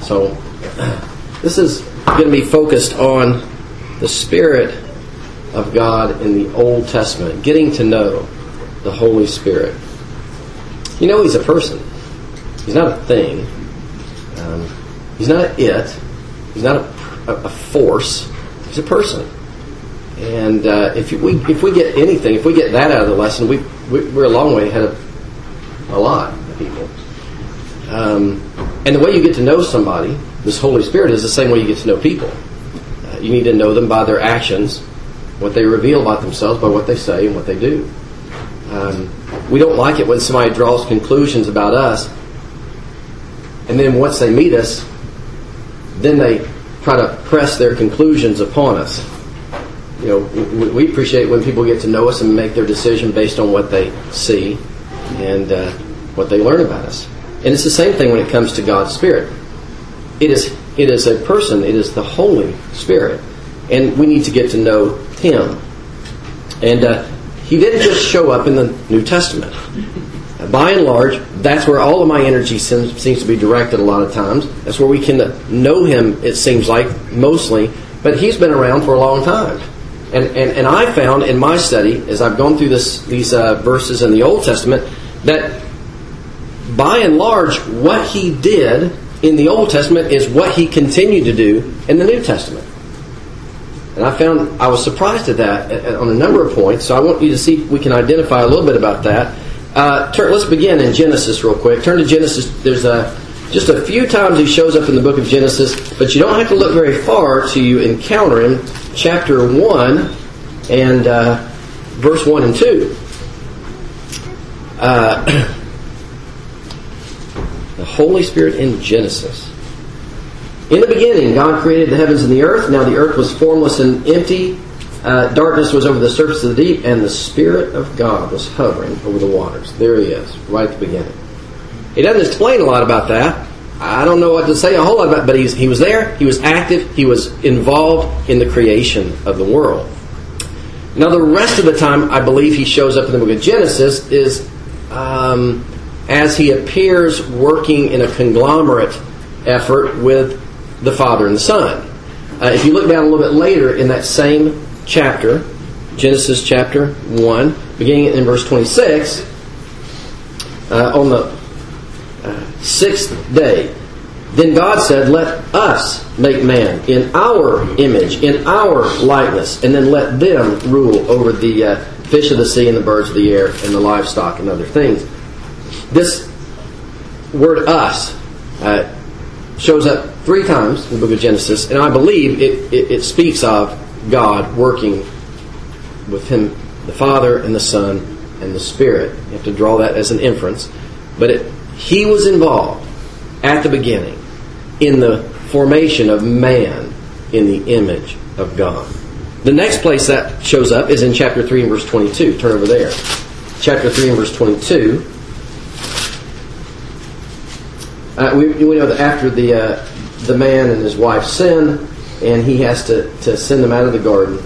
So this is going to be focused on the Spirit of God in the Old Testament, getting to know the Holy Spirit. You know, He's a person. He's not a thing. He's not an it. He's not a force. He's a person. And if we get anything, if we get that out of the lesson, we're a long way ahead of a lot of people. And the way you get to know somebody, this Holy Spirit, is the same way you get to know people. You need to know them by their actions, what they reveal about themselves, by what they say and what they do. We don't like it when somebody draws conclusions about us, and then once they meet us, then they try to press their conclusions upon us. You know, we appreciate when people get to know us and make their decision based on what they see and what they learn about us. And it's the same thing when it comes to God's Spirit. It is a person. It is the Holy Spirit, and we need to get to know Him. And He didn't just show up in the New Testament. By and large, that's where all of my energy seems to be directed a lot of times. That's where we can know Him, it seems like, mostly. But He's been around for a long time. And I found in my study, as I've gone through these verses in the Old Testament, that by and large, what He did in the Old Testament is what He continued to do in the New Testament. And I was surprised at that on a number of points. So I want you to see if we can identify a little bit about that. Let's begin in Genesis real quick. Turn to Genesis. There's just a few times He shows up in the book of Genesis, but you don't have to look very far till you encounter Him. Chapter 1 and verse 1 and 2. The Holy Spirit in Genesis. In the beginning, God created the heavens and the earth. Now the earth was formless and empty. Darkness was over the surface of the deep, and the Spirit of God was hovering over the waters. There He is, right at the beginning. He doesn't explain a lot about that. I don't know what to say a whole lot about it, but He was there, He was active, He was involved in the creation of the world. Now the rest of the time, I believe He shows up in the book of Genesis is as He appears working in a conglomerate effort with the Father and the Son. If you look down a little bit later in that same chapter, Genesis chapter 1, beginning in verse 26, on the sixth day, then God said, "Let us make man in our image, in our likeness, and then let them rule over the fish of the sea and the birds of the air and the livestock and other things." This word "us" shows up 3 times in the book of Genesis, and I believe it speaks of God working with Him, the Father and the Son and the Spirit. You have to draw that as an inference. But He was involved at the beginning in the formation of man in the image of God. The next place that shows up is in chapter 3 and verse 22. Turn over there. Chapter 3 and verse 22. We know that after the man and his wife sin, and he has to send them out of the garden,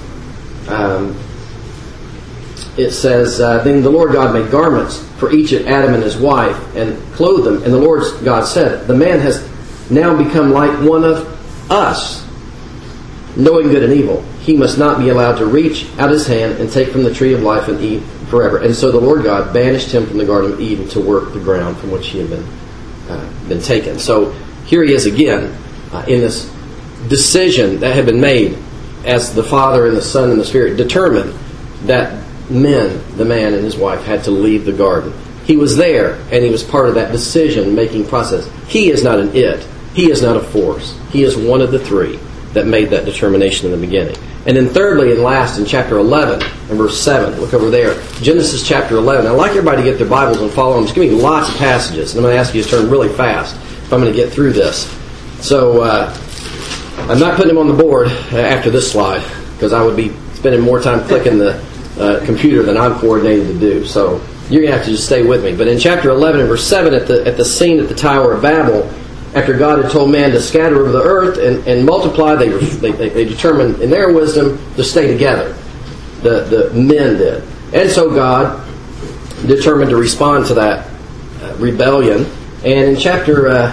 it says, "Then the Lord God made garments for each of Adam and his wife, and clothed them. And the Lord God said, the man has now become like one of us, knowing good and evil. He must not be allowed to reach out His hand and take from the tree of life and eat forever. And so the Lord God banished him from the Garden of Eden to work the ground from which he had been taken." So here he is again in this decision that had been made as the Father and the Son and the Spirit determined that the man and his wife, had to leave the garden. He was there, and he was part of that decision-making process. He is not an it. He is not a force. He is one of the 3 that made that determination in the beginning. And then thirdly and last, in chapter 11 and verse 7, look over there, Genesis chapter 11. I'd like everybody to get their Bibles and follow them. It's going to be lots of passages, and I'm going to ask you to turn really fast if I'm going to get through this. So I'm not putting them on the board after this slide, because I would be spending more time clicking the computer than I'm coordinated to do. So you're going to have to just stay with me. But in chapter 11 and verse 7, at the scene at the Tower of Babel, after God had told man to scatter over the earth and multiply, they determined in their wisdom to stay together. The men did. And so God determined to respond to that rebellion. And in chapter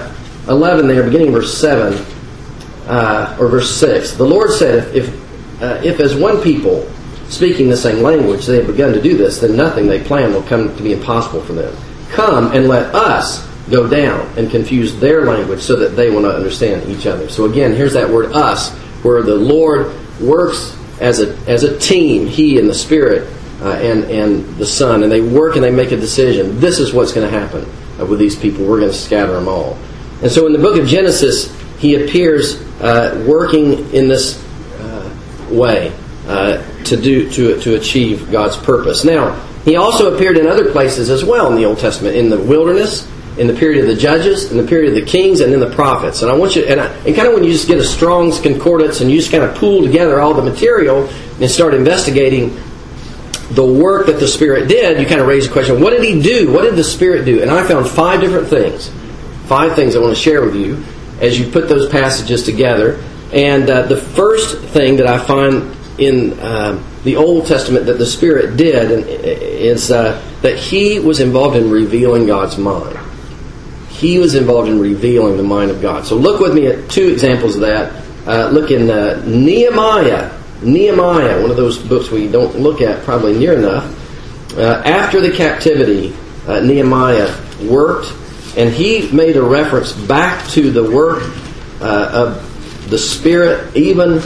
11 there, beginning verse 7, or verse 6. The Lord said, if as one people speaking the same language they have begun to do this, then nothing they plan will come to be impossible for them. Come and let us go down and confuse their language so that they will not understand each other. So again, here's that word us, where the Lord works as a team, He and the Spirit and the Son, and they work and they make a decision. This is what's going to happen with these people. We're going to scatter them all. And so in the book of Genesis, He appears working in this way to achieve God's purpose. Now, He also appeared in other places as well in the Old Testament, in the wilderness, in the period of the judges, in the period of the kings, and in the prophets. And I want you, and kind of when you just get a Strong's Concordance and you just kind of pool together all the material and start investigating the work that the Spirit did, you kind of raise the question, what did He do? What did the Spirit do? And I found 5 different things. 5 things I want to share with you as you put those passages together. And the first thing that I find in the Old Testament that the Spirit did is that He was involved in revealing God's mind. He was involved in revealing the mind of God. So look with me at 2 examples of that. Look in Nehemiah. Nehemiah, one of those books we don't look at probably near enough. After the captivity, Nehemiah worked, and he made a reference back to the work of the Spirit, even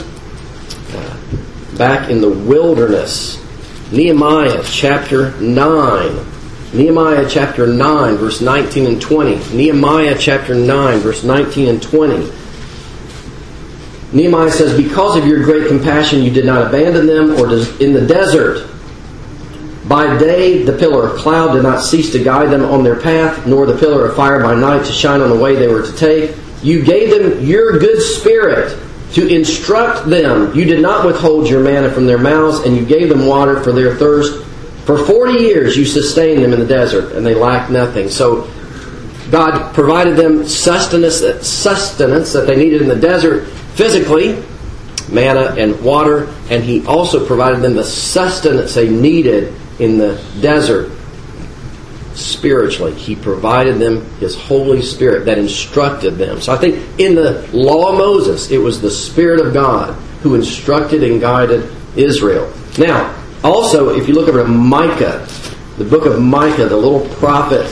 back in the wilderness. Nehemiah chapter 9. Nehemiah chapter 9, verse 19 and 20. Nehemiah chapter 9, verse 19 and 20. Nehemiah says, because of your great compassion you did not abandon them or in the desert. By day the pillar of cloud did not cease to guide them on their path, nor the pillar of fire by night to shine on the way they were to take. You gave them your good Spirit to instruct them. You did not withhold your manna from their mouths, and you gave them water for their thirst. For 40 years you sustained them in the desert, and they lacked nothing. So God provided them sustenance that they needed in the desert physically, manna and water, and He also provided them the sustenance they needed in the desert spiritually. He provided them His Holy Spirit that instructed them. So I think in the law of Moses, it was the Spirit of God who instructed and guided Israel. Now, also, if you look over to Micah, the book of Micah, the little prophet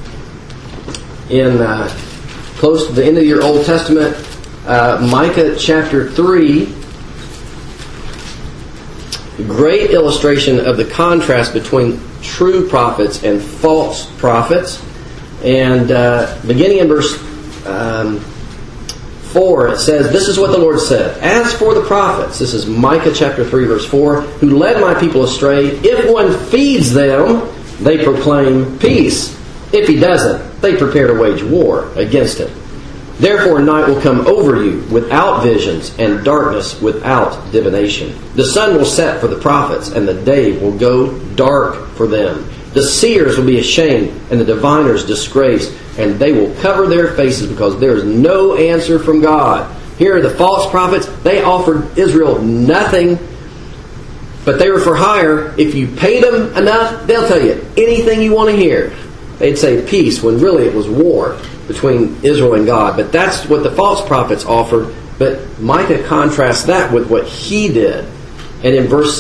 in close to the end of your Old Testament, Micah chapter 3, great illustration of the contrast between true prophets and false prophets. And beginning in verse 4, it says, this is what the Lord said. As for the prophets, this is Micah chapter 3, verse 4, who led my people astray, if one feeds them, they proclaim peace. If he doesn't, they prepare to wage war against him. Therefore night will come over you without visions, and darkness without divination. The sun will set for the prophets, and the day will go dark for them. The seers will be ashamed, and the diviners disgraced, and they will cover their faces because there is no answer from God. Here are the false prophets. They offered Israel nothing, but they were for hire. If you paid them enough, they'll tell you anything you want to hear. They'd say peace when really it was war between Israel and God. But that's what the false prophets offered. But Micah contrasts that with what he did. And in verse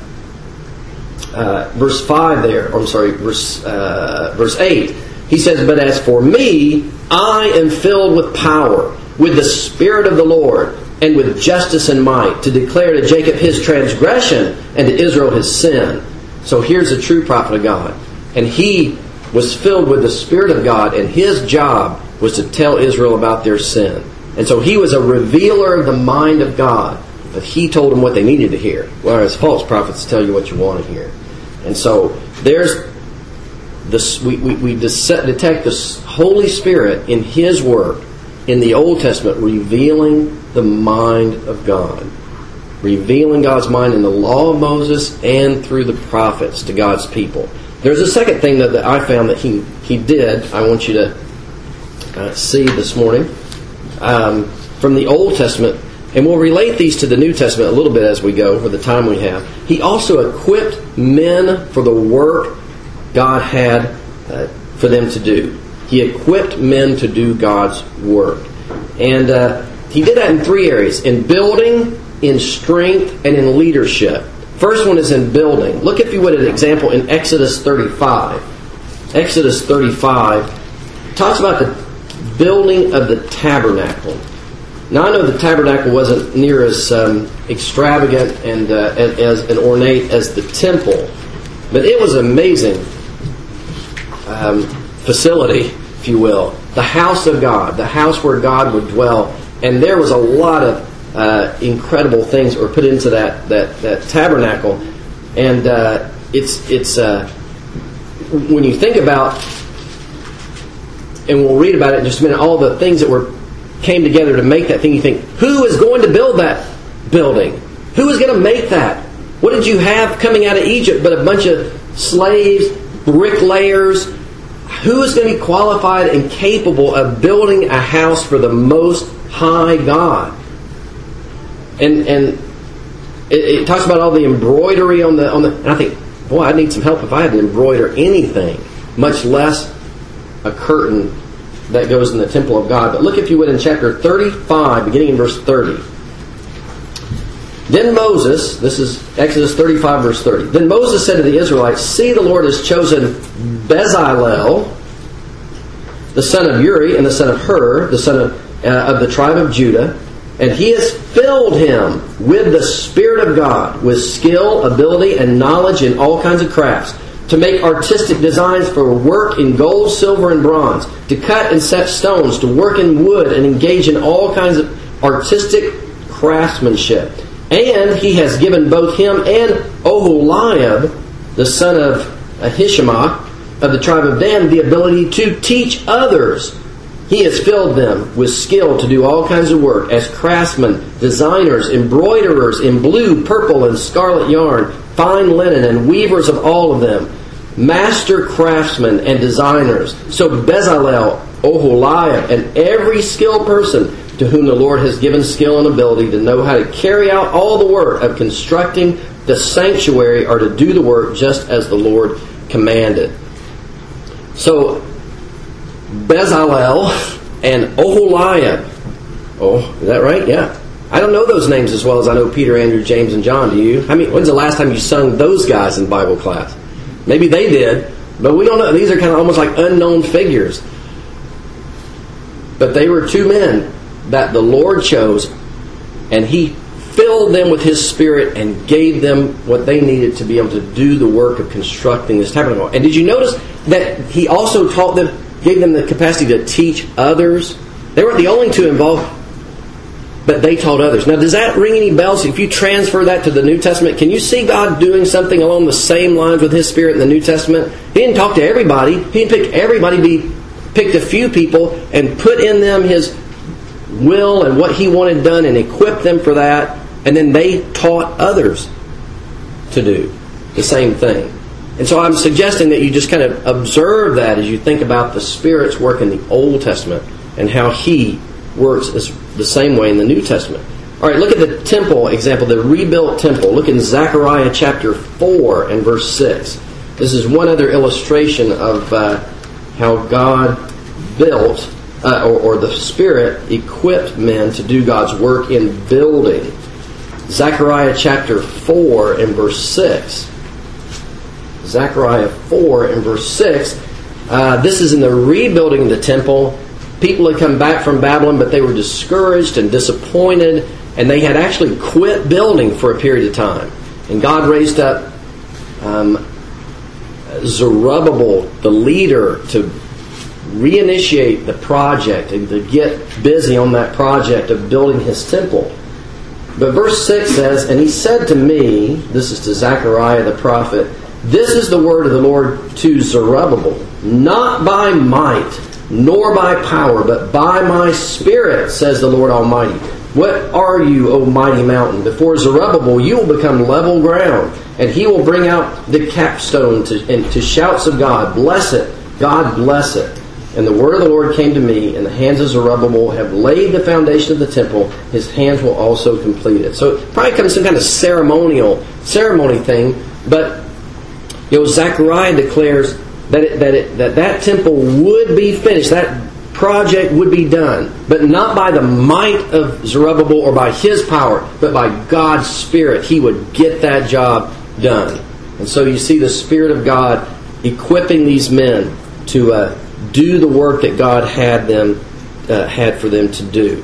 5 there, or I'm sorry, verse 8, he says, but as for me, I am filled with power, with the Spirit of the Lord, and with justice and might, to declare to Jacob his transgression, and to Israel his sin. So here's a true prophet of God. And he was filled with the Spirit of God, and his job was to tell Israel about their sin. And so he was a revealer of the mind of God, but he told them what they needed to hear, whereas false prophets tell you what you want to hear. And so there's this, we detect the Holy Spirit in His work in the Old Testament, revealing the mind of God, revealing God's mind in the law of Moses and through the prophets to God's people. There's a second thing that I found that he did. I want you to see this morning from the Old Testament. And we'll relate these to the New Testament a little bit as we go for the time we have. He also equipped men for the work God had for them to do. He equipped men to do God's work. And he did that in three areas: in building, in strength, and in leadership. First one is in building. Look, if you would, at an example in Exodus 35. Exodus 35 talks about the building of the tabernacle. Now, I know the tabernacle wasn't near as extravagant and as an ornate as the temple, but it was an amazing facility, if you will. The house of God, the house where God would dwell. And there was a lot of incredible things that were put into that tabernacle. And it's when you think about, and we'll read about it in just a minute, all the things that came together to make that thing, you think, who is going to build that building? Who is going to make that? What did you have coming out of Egypt but a bunch of slaves, bricklayers? Who is going to be qualified and capable of building a house for the Most High God? And it talks about all the embroidery on the. And I think, boy, I'd need some help if I had to embroider anything, much less a curtain that goes in the temple of God. But look, if you would, in chapter 35, beginning in verse 30. Then Moses, this is Exodus 35, verse 30. Then Moses said to the Israelites, "See, the Lord has chosen Bezalel, the son of Uri, and the son of Hur, the son of the tribe of Judah, and he has filled him with the Spirit of God, with skill, ability, and knowledge in all kinds of crafts, to make artistic designs for work in gold, silver, and bronze, to cut and set stones, to work in wood, and engage in all kinds of artistic craftsmanship. And he has given both him and Oholiab, the son of Ahishamach, of the tribe of Dan, the ability to teach others. He has filled them with skill to do all kinds of work as craftsmen, designers, embroiderers in blue, purple, and scarlet yarn, fine linen, and weavers of all of them, master craftsmen and designers. So Bezalel, Oholiab, and every skilled person to whom the Lord has given skill and ability to know how to carry out all the work of constructing the sanctuary, are to do the work just as the Lord commanded." So Bezalel and Oholiab. Oh, is that right? Yeah. I don't know those names as well as I know Peter, Andrew, James, and John. Do you? I mean, when's the last time you sung those guys in Bible class? Maybe they did, but we don't know. These are kind of almost like unknown figures. But they were two men that the Lord chose, and He filled them with His Spirit and gave them what they needed to be able to do the work of constructing this tabernacle. And did you notice that He also taught them, gave them the capacity to teach others? They weren't the only two involved, but they taught others. Now, does that ring any bells? If you transfer that to the New Testament, can you see God doing something along the same lines with His Spirit in the New Testament? He didn't talk to everybody. He didn't pick everybody. He picked a few people and put in them His will and what He wanted done and equipped them for that. And then they taught others to do the same thing. And so I'm suggesting that you just kind of observe that as you think about the Spirit's work in the Old Testament and how He works the same way in the New Testament. All right, look at the temple example, the rebuilt temple. Look in Zechariah chapter 4 and verse 6. This is one other illustration of how God built, or the Spirit equipped men to do God's work in building. Zechariah chapter 4 and verse 6. Zechariah 4 and verse 6. This is in the rebuilding of the temple. People had come back from Babylon, but they were discouraged and disappointed, and they had actually quit building for a period of time. And God raised up Zerubbabel, the leader, to reinitiate the project and to get busy on that project of building His temple. But verse 6 says, "And he said to me," this is to Zechariah the prophet, "This is the word of the Lord to Zerubbabel, not by might, nor by power, but by my Spirit, says the Lord Almighty. What are you, O mighty mountain? Before Zerubbabel you will become level ground, and he will bring out the capstone to shouts of God. Bless it, God bless it. And the word of the Lord came to me, and the hands of Zerubbabel have laid the foundation of the temple. His hands will also complete it." So it probably comes some kind of ceremony thing, but Zechariah declares that temple would be finished. That project would be done, but not by the might of Zerubbabel or by his power, but by God's Spirit. He would get that job done. And so you see the Spirit of God equipping these men to do the work that God had for them to do.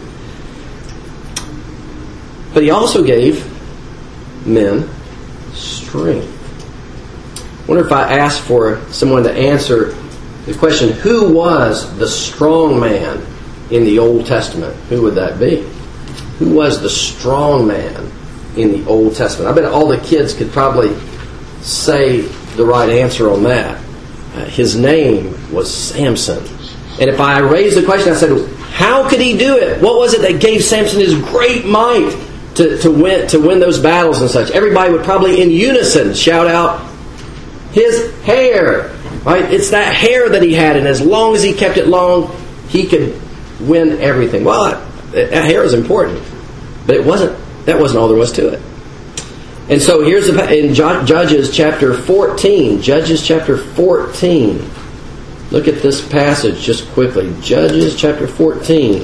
But He also gave men strength. I wonder if I asked for someone to answer the question, who was the strong man in the Old Testament? Who would that be? Who was the strong man in the Old Testament? I bet all the kids could probably say the right answer on that. His name was Samson. And if I raised the question, I said, how could he do it? What was it that gave Samson his great might to win those battles and such? Everybody would probably in unison shout out, his hair. Right? It's that hair that he had, and as long as he kept it long, he could win everything. Well, that hair is important, but that wasn't all there was to it. And so here's in Judges chapter 14. Judges chapter 14. Look at this passage just quickly. Judges chapter 14.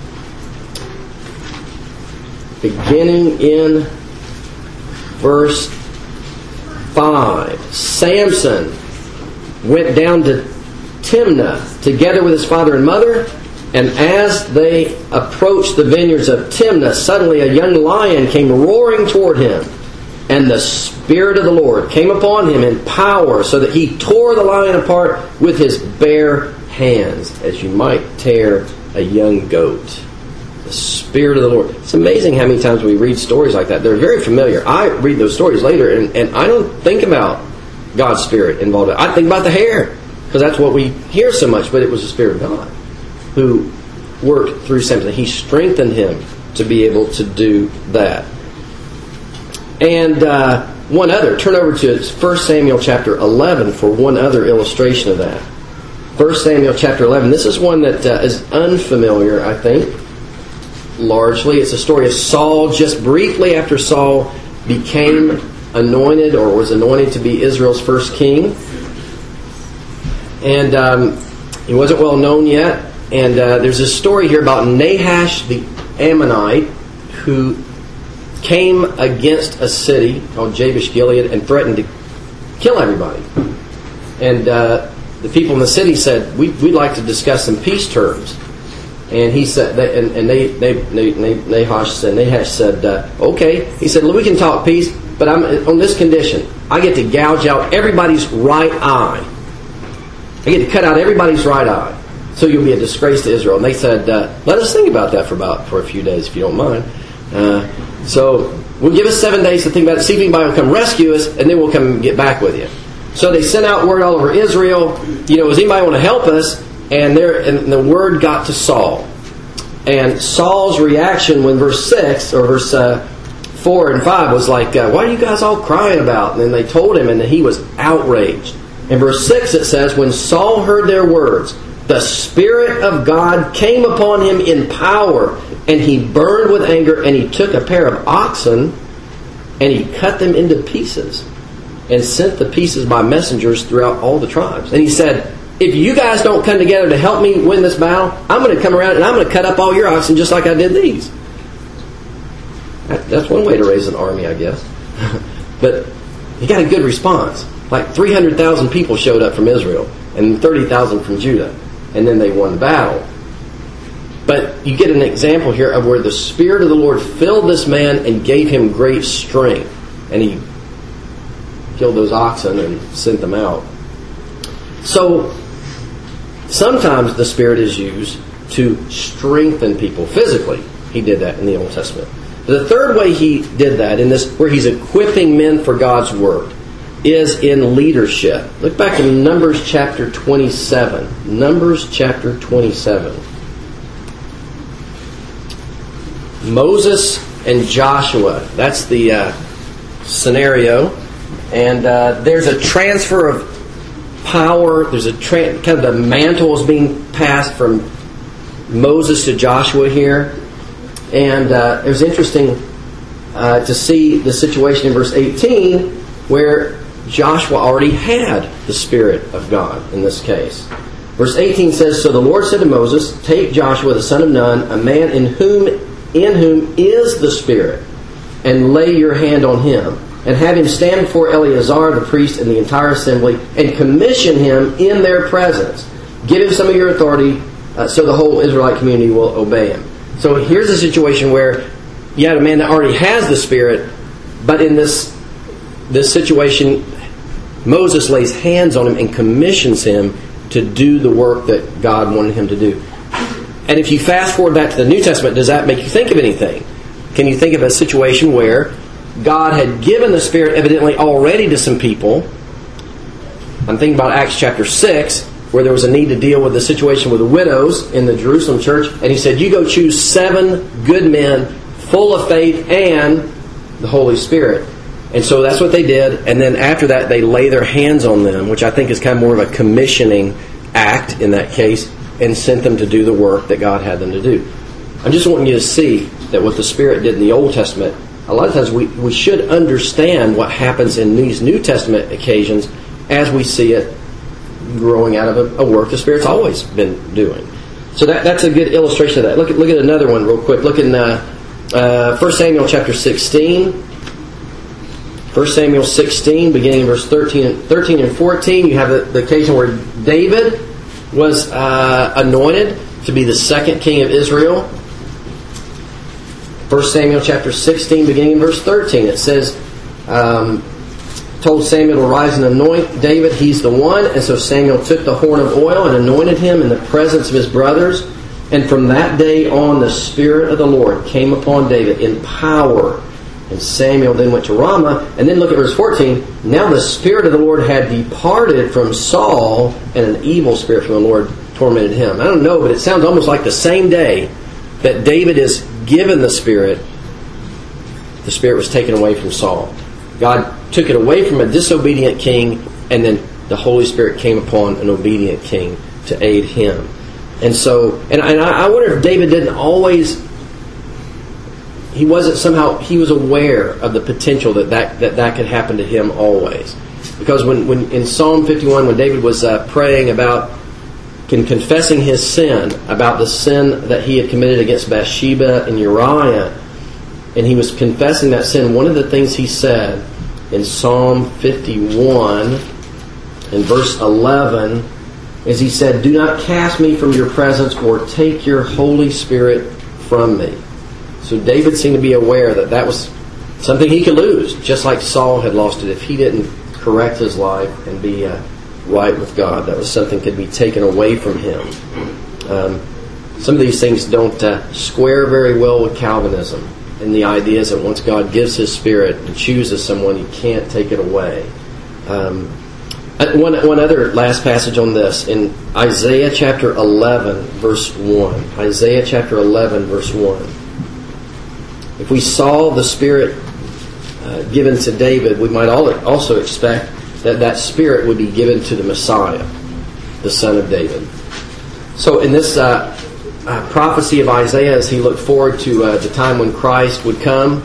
Beginning in verse 5. Samson went down to Timnah together with his father and mother, and as they approached the vineyards of Timnah, suddenly a young lion came roaring toward him, and the Spirit of the Lord came upon him in power, so that he tore the lion apart with his bare hands, as you might tear a young goat. The Spirit of the Lord. It's amazing how many times we read stories like that. They're very familiar. I read those stories later, and I don't think about God's Spirit involved. I think about the hair, because that's what we hear so much, but it was the Spirit of God who worked through Samson. He strengthened him to be able to do that. And one other, turn over to 1 Samuel chapter 11 for one other illustration of that. 1 Samuel chapter 11. This is one that is unfamiliar, I think, largely. It's a story of Saul just briefly after Saul became anointed or was anointed to be Israel's first king. And he wasn't well known yet. And there's a story here about Nahash the Ammonite who came against a city called Jabesh Gilead and threatened to kill everybody. And the people in the city said, we'd like to discuss some peace terms. And he said, Nahash said, okay. He said, we can talk peace, but I'm on this condition. I get to gouge out everybody's right eye. I get to cut out everybody's right eye. So you'll be a disgrace to Israel. And they said, let us think about that for a few days, if you don't mind. So we'll give us 7 days to think about it. See if anybody will come rescue us, and then we'll come and get back with you. So they sent out word all over Israel. Does anybody want to help us? And the word got to Saul. And Saul's reaction when verse 6 or verse 4 and 5 was like, what are you guys all crying about? And then they told him, and he was outraged. In verse 6 it says, when Saul heard their words, the Spirit of God came upon him in power, and he burned with anger, and he took a pair of oxen, and he cut them into pieces, and sent the pieces by messengers throughout all the tribes. And he said, if you guys don't come together to help me win this battle, I'm going to come around and I'm going to cut up all your oxen just like I did these. That's one way to raise an army, I guess. But he got a good response. Like 300,000 people showed up from Israel and 30,000 from Judah. And then they won the battle. But you get an example here of where the Spirit of the Lord filled this man and gave him great strength. And he killed those oxen and sent them out. So sometimes the Spirit is used to strengthen people physically. He did that in the Old Testament. The third way he did that, in this, where he's equipping men for God's work, is in leadership. Look back in Numbers chapter 27. Numbers chapter 27. Moses and Joshua. That's the scenario. And there's a transfer of power. There's a kind of the mantle is being passed from Moses to Joshua here. And it was interesting to see the situation in verse 18 where Joshua already had the Spirit of God in this case. Verse 18 says, So the Lord said to Moses, Take Joshua the son of Nun, a man in whom is the Spirit, and lay your hand on him, and have him stand before Eleazar the priest and the entire assembly, and commission him in their presence. Give him some of your authority, so the whole Israelite community will obey him. So here's a situation where you had a man that already has the Spirit, but in this situation, Moses lays hands on him and commissions him to do the work that God wanted him to do. And if you fast forward back to the New Testament, does that make you think of anything? Can you think of a situation where God had given the Spirit evidently already to some people? I'm thinking about Acts chapter 6, where there was a need to deal with the situation with the widows in the Jerusalem church. And he said, you go choose 7 good men full of faith and the Holy Spirit. And so that's what they did. And then after that, they lay their hands on them, which I think is kind of more of a commissioning act in that case, and sent them to do the work that God had them to do. I'm just wanting you to see that what the Spirit did in the Old Testament, a lot of times we should understand what happens in these New Testament occasions as we see it growing out of a work the Spirit's always been doing. So that's a good illustration of that. Look at another one real quick. Look in 1 Samuel chapter 16. 1 Samuel 16, beginning in verse 13 and 14, you have the occasion where David was anointed to be the second king of Israel. 1 Samuel chapter 16, beginning in verse 13, it says, told Samuel to rise and anoint David, he's the one. And so Samuel took the horn of oil and anointed him in the presence of his brothers. And from that day on, the Spirit of the Lord came upon David in power. And Samuel then went to Ramah. And then look at verse 14. Now the Spirit of the Lord had departed from Saul, and an evil spirit from the Lord tormented him. I don't know, but it sounds almost like the same day that David is given the Spirit was taken away from Saul. God took it away from a disobedient king, and then the Holy Spirit came upon an obedient king to aid him. And so, and I wonder if David didn't always, he was aware of the potential that could happen to him always. Because when in Psalm 51, when David was praying about confessing his sin, about the sin that he had committed against Bathsheba and Uriah, and he was confessing that sin, one of the things he said in Psalm 51 in verse 11 is he said, "Do not cast me from your presence or take your Holy Spirit from me." So David seemed to be aware that was something he could lose, just like Saul had lost it if he didn't correct his life and be right with God. That was something that could be taken away from him. Some of these things don't square very well with Calvinism, and the idea is that once God gives His Spirit and chooses someone, He can't take it away. One other last passage on this, in Isaiah chapter 11, verse 1. Isaiah chapter 11, verse 1. If we saw the Spirit given to David, we might also expect that Spirit would be given to the Messiah, the Son of David. So in this prophecy of Isaiah, as he looked forward to the time when Christ would come,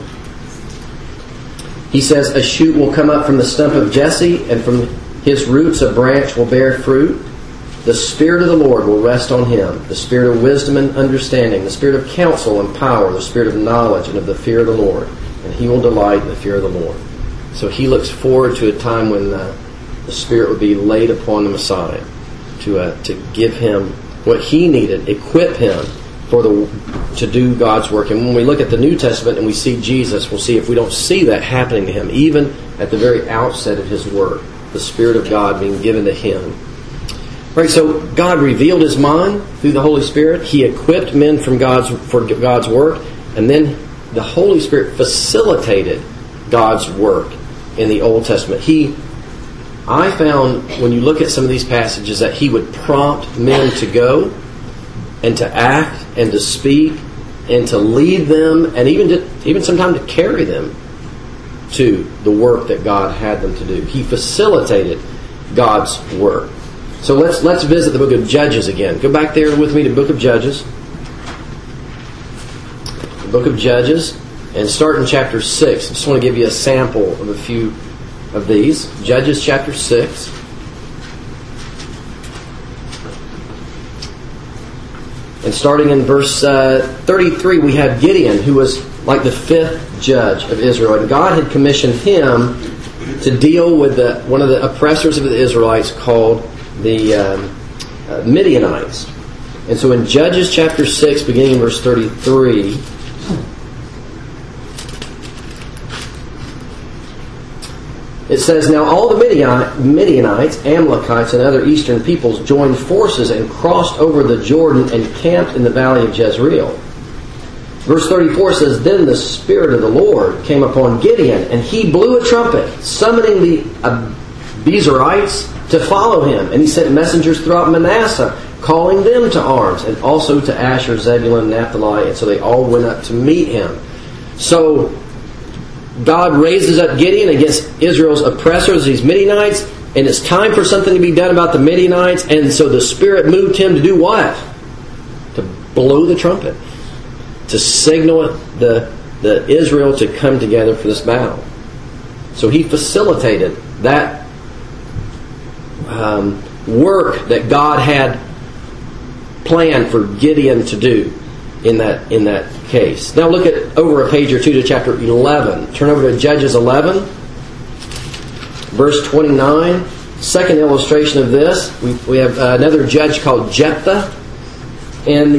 he says, "A shoot will come up from the stump of Jesse, and from his roots a branch will bear fruit. The Spirit of the Lord will rest on him, the Spirit of wisdom and understanding, the Spirit of counsel and power, the Spirit of knowledge and of the fear of the Lord. And he will delight in the fear of the Lord." So he looks forward to a time when the Spirit would be laid upon the Messiah to give him what he needed, equip him to do God's work. And when we look at the New Testament and we see Jesus, we'll see if we don't see that happening to him, even at the very outset of his work, the Spirit of God being given to him. Right, so God revealed His mind through the Holy Spirit. He equipped men for God's work, and then the Holy Spirit facilitated God's work in the Old Testament. I found, when you look at some of these passages, that He would prompt men to go and to act and to speak and to lead them, and even sometimes to carry them to the work that God had them to do. He facilitated God's work. So let's visit the book of Judges again. Go back there with me to the book of Judges. The book of Judges, and start in chapter 6. I just want to give you a sample of a few of these. Judges chapter 6. And starting in verse 33, we have Gideon, who was like the fifth judge of Israel. And God had commissioned him to deal with one of the oppressors of the Israelites called the Midianites. And so in Judges chapter 6, beginning in verse 33, it says, "Now all the Midianites, Amalekites, and other eastern peoples joined forces and crossed over the Jordan and camped in the valley of Jezreel." Verse 34 says, "Then the Spirit of the Lord came upon Gideon, and he blew a trumpet, summoning the Abiezrites to follow him. And he sent messengers throughout Manasseh, calling them to arms, and also to Asher, Zebulun, Naphtali. And so they all went up to meet him." So God raises up Gideon against Israel's oppressors, these Midianites, and it's time for something to be done about the Midianites. And so the Spirit moved him to do what? To blow the trumpet, to signal the Israel to come together for this battle. So he facilitated that work that God had planned for Gideon to do in that case. Now look at over a page or two to chapter 11. Turn over to Judges 11, verse 29. Second illustration of this, we have another judge called Jephthah, and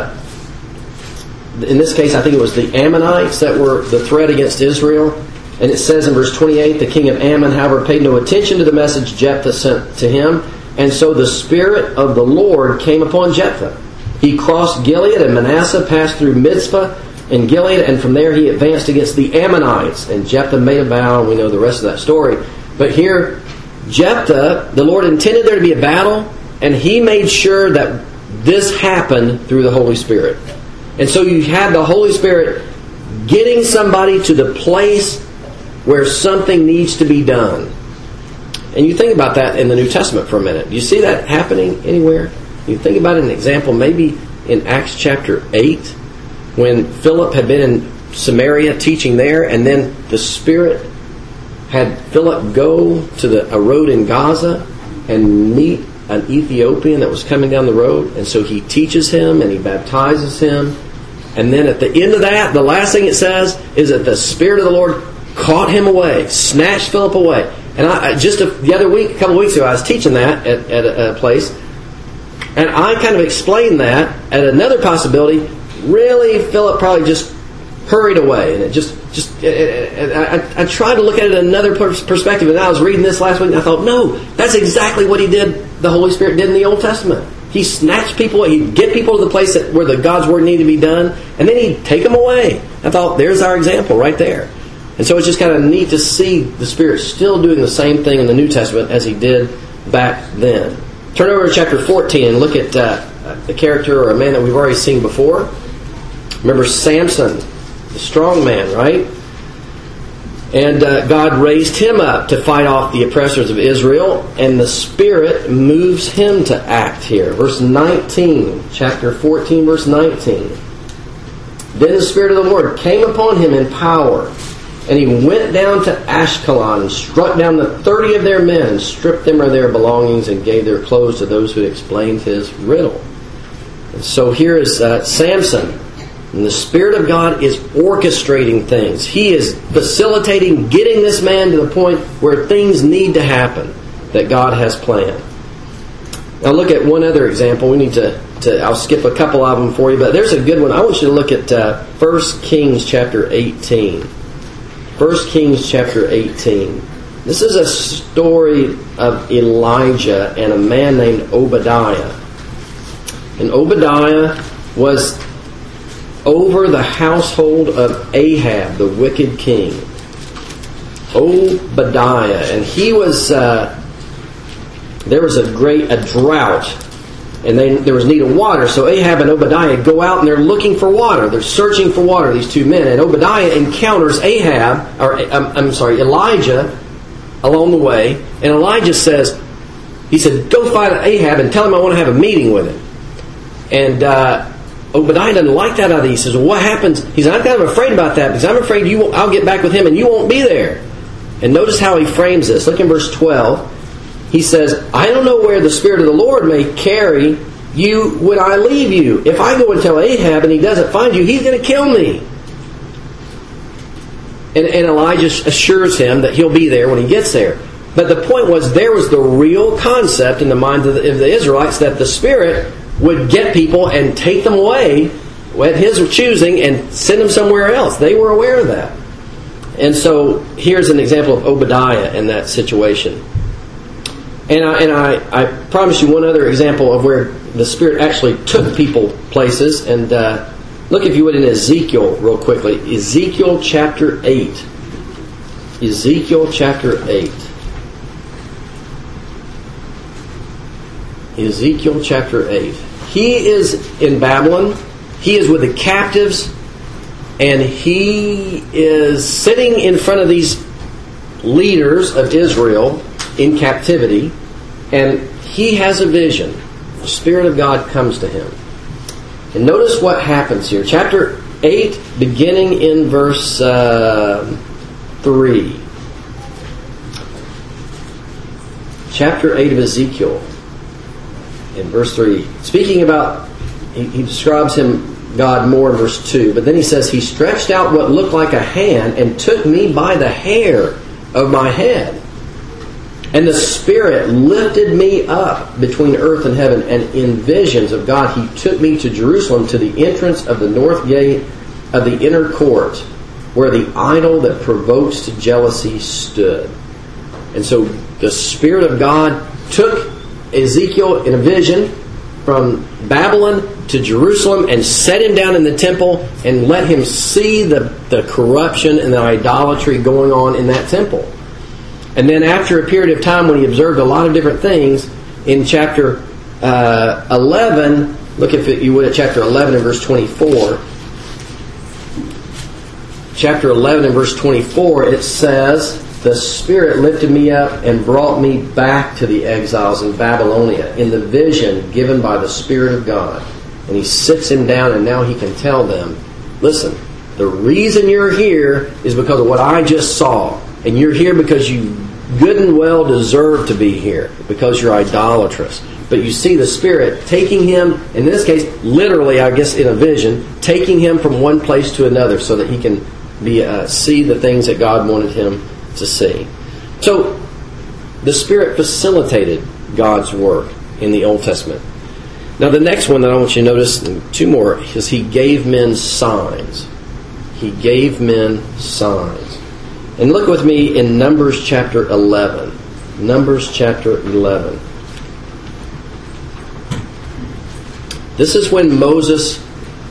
in this case I think it was the Ammonites that were the threat against Israel. And it says in verse 28, "The king of Ammon, however, paid no attention to the message Jephthah sent to him, and so the Spirit of the Lord came upon Jephthah. He crossed Gilead, and Manasseh passed through Mizpah and Gilead, and from there he advanced against the Ammonites. And Jephthah made a vow, and we know the rest of that story." But here, Jephthah, the Lord intended there to be a battle, and he made sure that this happened through the Holy Spirit. And so you had the Holy Spirit getting somebody to the place where something needs to be done. And you think about that in the New Testament for a minute. Do you see that happening anywhere? You think about an example maybe in Acts chapter 8, when Philip had been in Samaria teaching there, and then the Spirit had Philip go to a road in Gaza and meet an Ethiopian that was coming down the road. And so he teaches him and he baptizes him. And then at the end of that, the last thing it says is that the Spirit of the Lord caught him away, snatched Philip away. And the other week, a couple of weeks ago, I was teaching that at a place, and I kind of explained that at another possibility. Really, Philip probably just hurried away, and I tried to look at it in another perspective. And I was reading this last week, and I thought, no, that's exactly what he did. The Holy Spirit did in the Old Testament. He snatched people, he'd get people to the place where the God's word needed to be done, and then he'd take them away. I thought, there's our example right there. And so it's just kind of neat to see the Spirit still doing the same thing in the New Testament as he did back then. Turn over to chapter 14 and look at the character or a man that we've already seen before. Remember Samson, the strong man, right? And God raised him up to fight off the oppressors of Israel, and the Spirit moves him to act here. Verse 19, chapter 14, verse 19. "Then the Spirit of the Lord came upon him in power, and he went down to Ashkelon and struck down the 30 of their men, stripped them of their belongings, and gave their clothes to those who had explained his riddle." And so here is Samson. And the Spirit of God is orchestrating things. He is facilitating getting this man to the point where things need to happen that God has planned. Now look at one other example. We need to I'll skip a couple of them for you, but there's a good one. I want you to look at 1 Kings chapter 18. 1 Kings chapter 18. This is a story of Elijah and a man named Obadiah. And Obadiah was over the household of Ahab, the wicked king. Obadiah. And he was, there was a drought, and there was need of water. So Ahab and Obadiah go out and they're looking for water. They're searching for water, these two men. And Obadiah encounters Elijah along the way. And Elijah he said, "Go find Ahab and tell him I want to have a meeting with him." And Obadiah doesn't like that idea. He says, "Well, what happens?" He said, "I'm kind of afraid about that because I'm afraid I'll get back with him and you won't be there." And notice how he frames this. Look in verse 12. He says, "I don't know where the Spirit of the Lord may carry you when I leave you. If I go and tell Ahab and he doesn't find you, he's going to kill me. And Elijah assures him that he'll be there when he gets there. But the point was, there was the real concept in the minds of the Israelites that the Spirit would get people and take them away at His choosing and send them somewhere else. They were aware of that. And so here's an example of Obadiah in that situation. And I promise you one other example of where the Spirit actually took people places. And look, if you would, in Ezekiel real quickly. Ezekiel chapter 8. Ezekiel chapter 8. Ezekiel chapter 8. He is in Babylon. He is with the captives. And he is sitting in front of these leaders of Israel in captivity. And he has a vision. The Spirit of God comes to him. And notice what happens here. Chapter 8, beginning in verse 3. Chapter 8 of Ezekiel. In verse 3. Speaking about, he describes him, God, more in verse 2. But then he says, He stretched out what looked like a hand and took me by the hair of my head. And the Spirit lifted me up between earth and heaven, and in visions of God He took me to Jerusalem, to the entrance of the north gate of the inner court, where the idol that provokes to jealousy stood. And so the Spirit of God took Ezekiel in a vision from Babylon to Jerusalem and set him down in the temple and let him see the corruption and the idolatry going on in that temple. And then after a period of time when he observed a lot of different things, in chapter 11, look if you would at chapter 11 and verse 24. Chapter 11 and verse 24, it says, The Spirit lifted me up and brought me back to the exiles in Babylonia in the vision given by the Spirit of God. And he sits him down, and now he can tell them, listen, the reason you're here is because of what I just saw. And you're here because you good and well deserve to be here, because you're idolatrous. But you see the Spirit taking him, in this case, literally, I guess, in a vision, taking him from one place to another so that he can see the things that God wanted him to see. So, the Spirit facilitated God's work in the Old Testament. Now, the next one that I want you to notice, two more, is He gave men signs. He gave men signs. And look with me in Numbers chapter 11. Numbers chapter 11. This is when Moses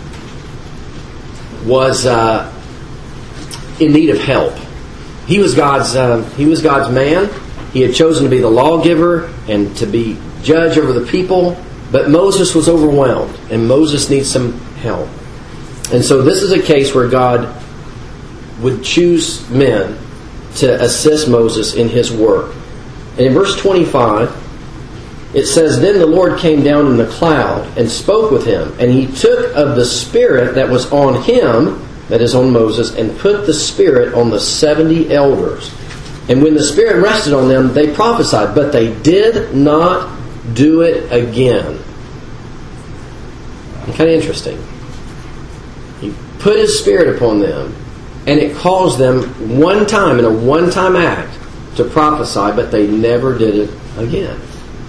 was in need of help. He was God's man. He had chosen to be the lawgiver and to be judge over the people. But Moses was overwhelmed, and Moses needs some help. And so this is a case where God would choose men to assist Moses in his work. And in verse 25, it says, Then the Lord came down in the cloud and spoke with him, and He took of the Spirit that was on him, that is on Moses, and put the Spirit on the 70 elders. And when the Spirit rested on them, they prophesied, but they did not do it again. Kind of interesting. He put His Spirit upon them, and it caused them one time, in a one-time act, to prophesy, but they never did it again.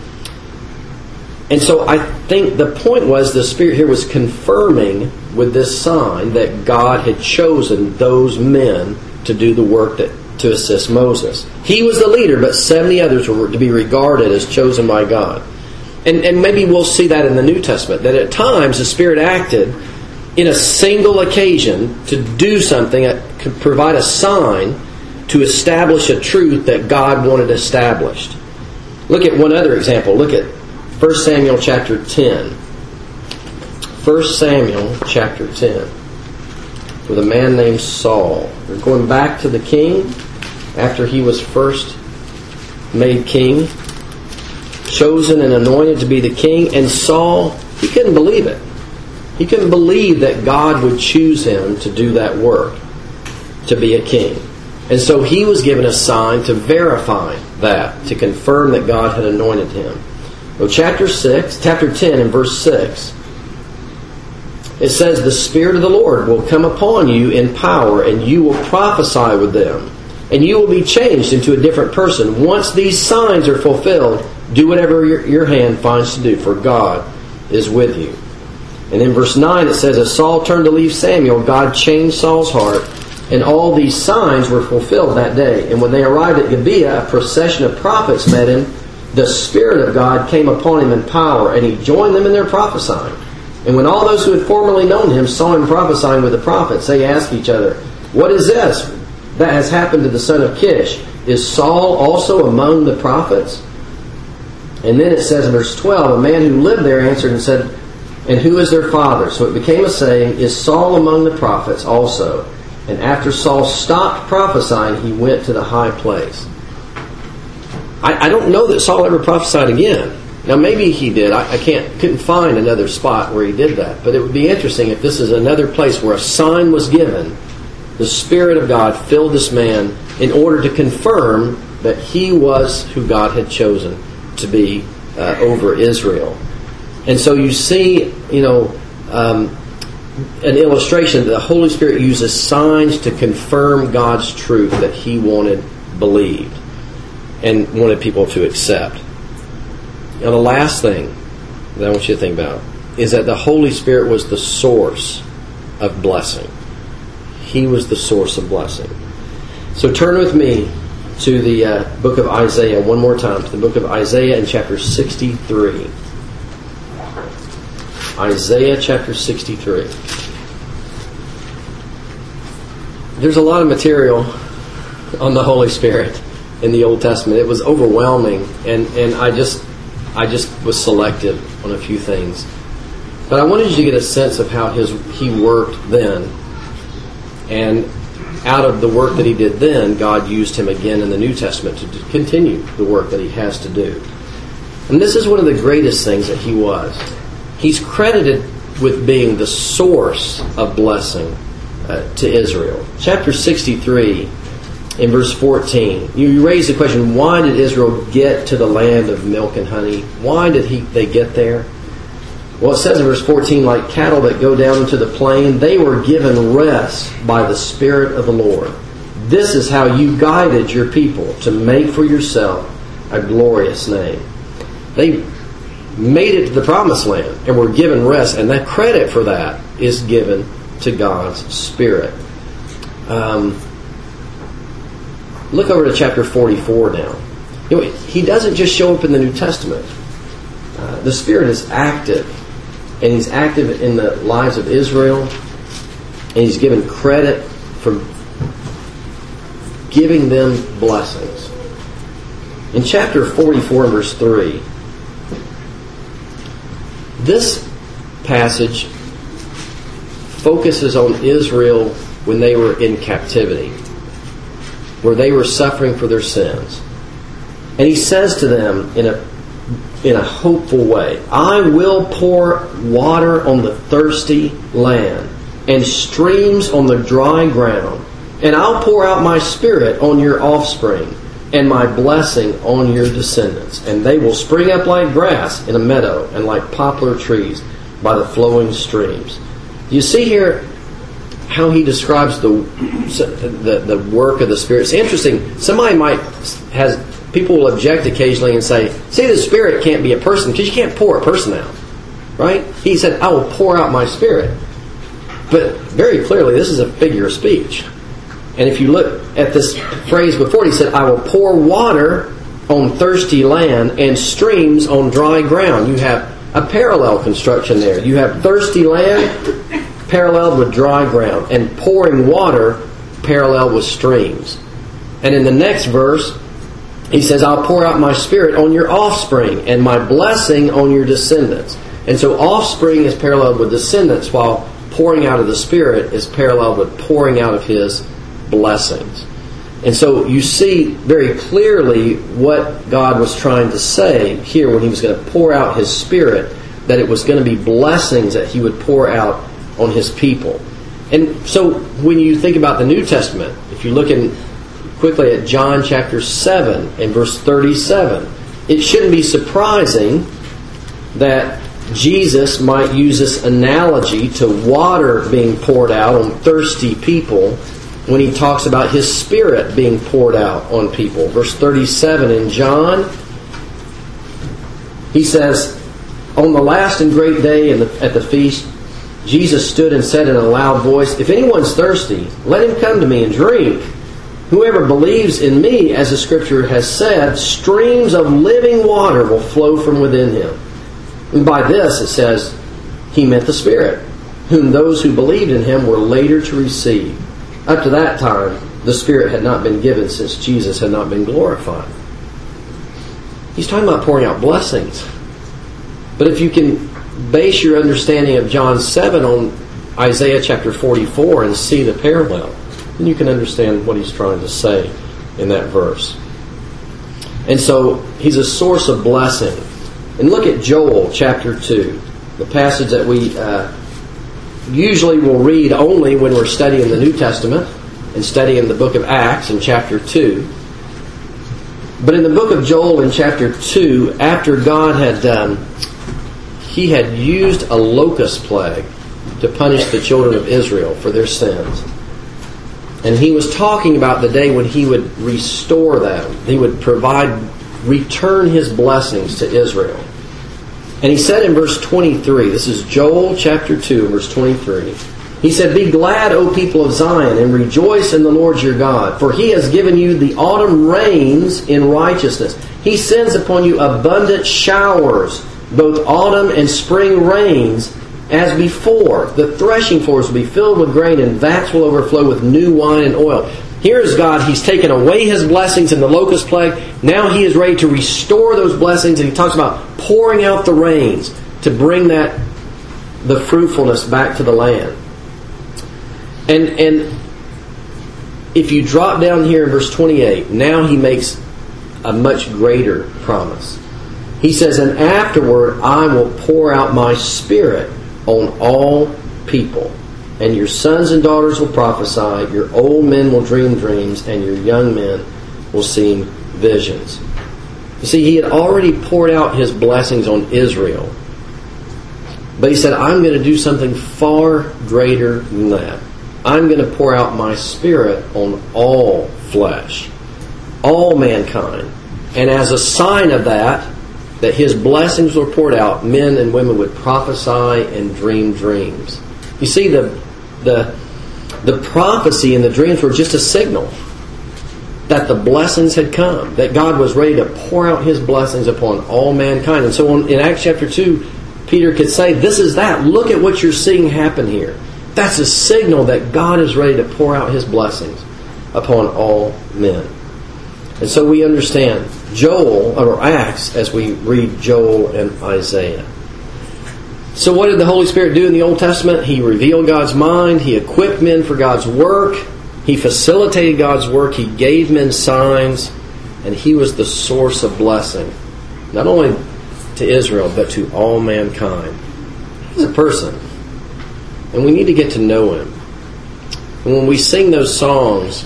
And so I think the point was the Spirit here was confirming with this sign that God had chosen those men to do the work to assist Moses. He was the leader, but 70 others were to be regarded as chosen by God. And maybe we'll see that in the New Testament, that at times the Spirit acted in a single occasion to do something that could provide a sign to establish a truth that God wanted established. Look at one other example. Look at 1 Samuel chapter 10. 1 Samuel chapter 10. With a man named Saul. We're going back to the king after he was first made king, chosen and anointed to be the king. And Saul, he couldn't believe it. He couldn't believe that God would choose him to do that work, to be a king. And so he was given a sign to verify that, to confirm that God had anointed him. Well, chapter 10 and verse 6, it says, "The Spirit of the Lord will come upon you in power, and you will prophesy with them. And you will be changed into a different person. Once these signs are fulfilled, do whatever your hand finds to do, for God is with you." And in verse 9 it says, "As Saul turned to leave Samuel, God changed Saul's heart, and all these signs were fulfilled that day. And when they arrived at Gibeah, a procession of prophets met him. The Spirit of God came upon him in power, and he joined them in their prophesying. And when all those who had formerly known him saw him prophesying with the prophets, they asked each other, 'What is this that has happened to the son of Kish? Is Saul also among the prophets?' And then it says in verse 12, "A man who lived there answered and said, 'And who is their father?' So it became a saying, 'Is Saul among the prophets also?' And after Saul stopped prophesying, he went to the high place." I don't know that Saul ever prophesied again. Now maybe he did. I couldn't find another spot where he did that. But it would be interesting if this is another place where a sign was given. The Spirit of God filled this man in order to confirm that he was who God had chosen to be over Israel. And so you see, an illustration that the Holy Spirit uses signs to confirm God's truth that he believed, and wanted people to accept. Now the last thing that I want you to think about is that the Holy Spirit was the source of blessing. He was the source of blessing. So turn with me to the book of Isaiah one more time, to the book of Isaiah in chapter 63. Isaiah chapter 63. There's a lot of material on the Holy Spirit in the Old Testament. It was overwhelming, and I just was selective on a few things. But I wanted you to get a sense of how he worked then. And out of the work that he did then, God used him again in the New Testament to continue the work that he has to do. And this is one of the greatest things that he was. He's credited with being the source of blessing to Israel. Chapter 63, in verse 14, you raise the question, why did Israel get to the land of milk and honey? Why did they get there? Well, it says in verse 14, "Like cattle that go down into the plain, they were given rest by the Spirit of the Lord. This is how you guided your people to make for yourself a glorious name." They made it to the promised land and were given rest, and that credit for that is given to God's Spirit. Look over to chapter 44 now. He doesn't just show up in the New Testament. The Spirit is active, and He's active in the lives of Israel, and He's given credit for giving them blessings. In chapter 44 and verse 3, this passage focuses on Israel when they were in captivity, where they were suffering for their sins. And he says to them in a hopeful way, "I will pour water on the thirsty land and streams on the dry ground, and I'll pour out my Spirit on your offspring and my blessing on your descendants, and they will spring up like grass in a meadow and like poplar trees by the flowing streams." You see here how he describes the work of the Spirit. It's interesting. People will object occasionally and say, "See, the Spirit can't be a person because you can't pour a person out." Right? He said, "I will pour out my Spirit." But very clearly, this is a figure of speech. And if you look at this phrase before, he said, "I will pour water on thirsty land and streams on dry ground." You have a parallel construction there. You have thirsty land paralleled with dry ground, and pouring water paralleled with streams. And in the next verse, he says, "I'll pour out my Spirit on your offspring and my blessing on your descendants." And so offspring is paralleled with descendants, while pouring out of the Spirit is paralleled with pouring out of His blessings. And so you see very clearly what God was trying to say here when He was going to pour out His Spirit, that it was going to be blessings that He would pour out on His people. And so when you think about the New Testament, if you look quickly at John chapter 7 and verse 37, it shouldn't be surprising that Jesus might use this analogy to water being poured out on thirsty people when he talks about his Spirit being poured out on people. Verse 37 in John, he says, "On the last and great day at the feast, Jesus stood and said in a loud voice, 'If anyone's thirsty, let him come to me and drink. Whoever believes in me, as the Scripture has said, streams of living water will flow from within him.' And by this, it says, he meant the Spirit, whom those who believed in him were later to receive. Up to that time, the Spirit had not been given, since Jesus had not been glorified." He's talking about pouring out blessings. But if you can base your understanding of John 7 on Isaiah chapter 44 and see the parallel, then you can understand what he's trying to say in that verse. And so, he's a source of blessing. And look at Joel chapter 2, the passage that we usually will read only when we're studying the New Testament and studying the book of Acts in chapter 2. But in the book of Joel in chapter 2, after God had he had used a locust plague to punish the children of Israel for their sins. And he was talking about the day when he would restore them. He would return his blessings to Israel. And he said in verse 23, this is Joel chapter 2, verse 23. He said, "Be glad, O people of Zion, and rejoice in the Lord your God, for he has given you the autumn rains in righteousness. He sends upon you abundant showers, both autumn and spring rains, as before. The threshing floors will be filled with grain, and vats will overflow with new wine and oil." Here's God. He's taken away his blessings in the locust plague. Now he is ready to restore those blessings, and he talks about pouring out the rains to bring the fruitfulness back to the land. And if you drop down here in verse 28, now he makes a much greater promise. He says, "And afterward I will pour out my Spirit on all people. And your sons and daughters will prophesy, your old men will dream dreams, and your young men will see visions." You see, he had already poured out his blessings on Israel. But he said, "I'm going to do something far greater than that. I'm going to pour out my Spirit on all flesh, all mankind. And as a sign of that his blessings were poured out, men and women would prophesy and dream dreams." You see, the prophecy and the dreams were just a signal that the blessings had come, that God was ready to pour out his blessings upon all mankind. And so in Acts chapter 2, Peter could say, "This is that. Look at what you're seeing happen here. That's a signal that God is ready to pour out his blessings upon all men." And so we understand Joel, or Acts, as we read Joel and Isaiah. So what did the Holy Spirit do in the Old Testament? He revealed God's mind. He equipped men for God's work. He facilitated God's work. He gave men signs. And he was the source of blessing, not only to Israel, but to all mankind. He's a person. And we need to get to know him. And when we sing those songs,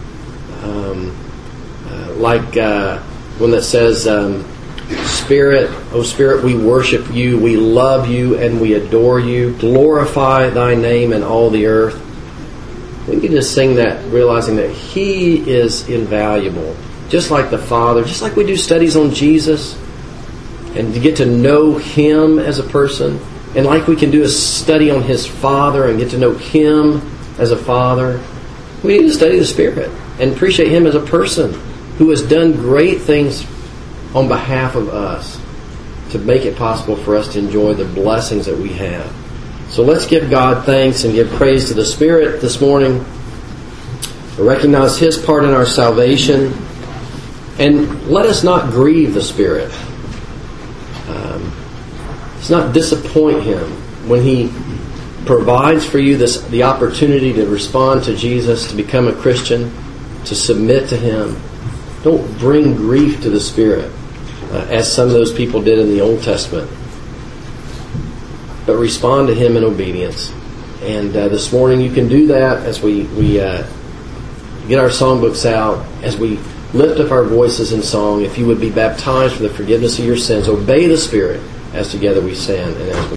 like one that says, "Spirit, O Spirit, we worship you, we love you, and we adore you. Glorify thy name in all the earth." We need to sing that realizing that he is invaluable. Just like the Father, just like we do studies on Jesus, and to get to know him as a person, and like we can do a study on his Father and get to know him as a Father, we need to study the Spirit and appreciate him as a person who has done great things on behalf of us to make it possible for us to enjoy the blessings that we have. So let's give God thanks and give praise to the Spirit this morning. Recognize his part in our salvation. And let us not grieve the Spirit. Let's not disappoint him when he provides for you the opportunity to respond to Jesus, to become a Christian, to submit to him. Don't bring grief to the Spirit, as some of those people did in the Old Testament. But respond to him in obedience. And this morning you can do that as we get our songbooks out, as we lift up our voices in song. If you would be baptized for the forgiveness of your sins, obey the Spirit, as together we stand and as we